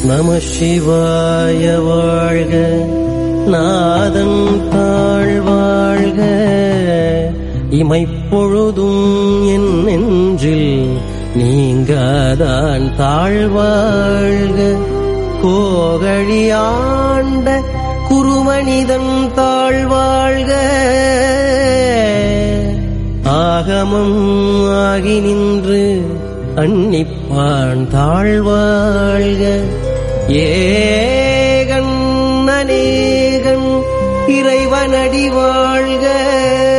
நம சிவாய வாழ்க, நாதன் தாழ் வாழ்க, இமைப்பொழுதும் என் நெஞ்சில் நீங்காதான் தாழ்வாழ்க. கோகழியாண்ட குருமனிதன் தாழ்வாழ்க, ஆகமம் ஆகி நின்று அன்னிப்பான் தாழ்வாழ்க. ஏகன் அநேகன் இறைவனடி வாழ்க.